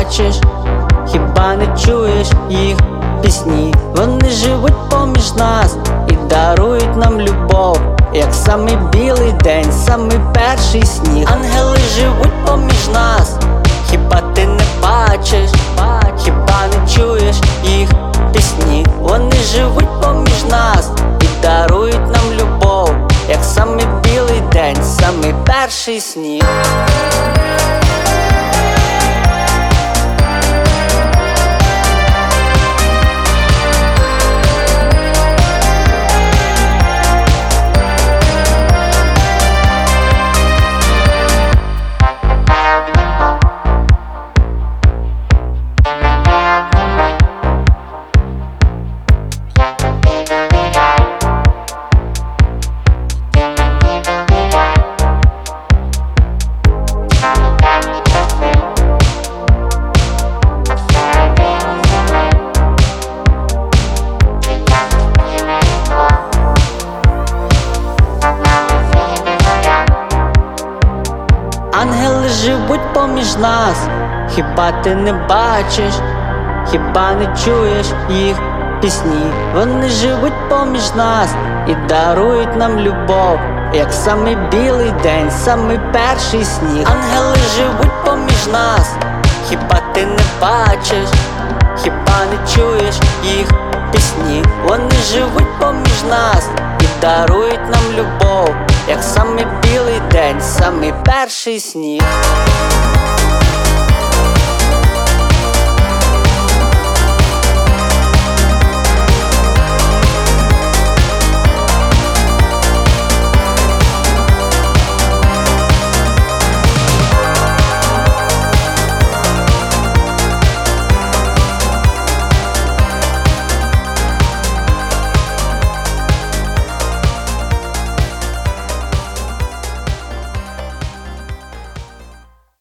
бачиш, хіба не чуєш їх пісні? Вони живуть поміж нас і дарують нам любов, як самий білий день, самий перший сніг. Ангели живуть поміж нас, хіба ти не бачиш, хіба не чуєш їх пісні? Вони живуть поміж нас і дарують нам любов, як самий білий день, самий перший сніг. Ангели живуть поміж нас, хіба ти не бачиш, хіба не чуєш їх пісні? Вони живуть поміж нас і дарують нам любов, як самий білий день, самий перший сніг. Ангели живуть поміж нас, хіба ти не бачиш, хіба не чуєш їх пісні? Вони живуть поміж нас і дарують нам любов, як самий білий день, самий перший сніг.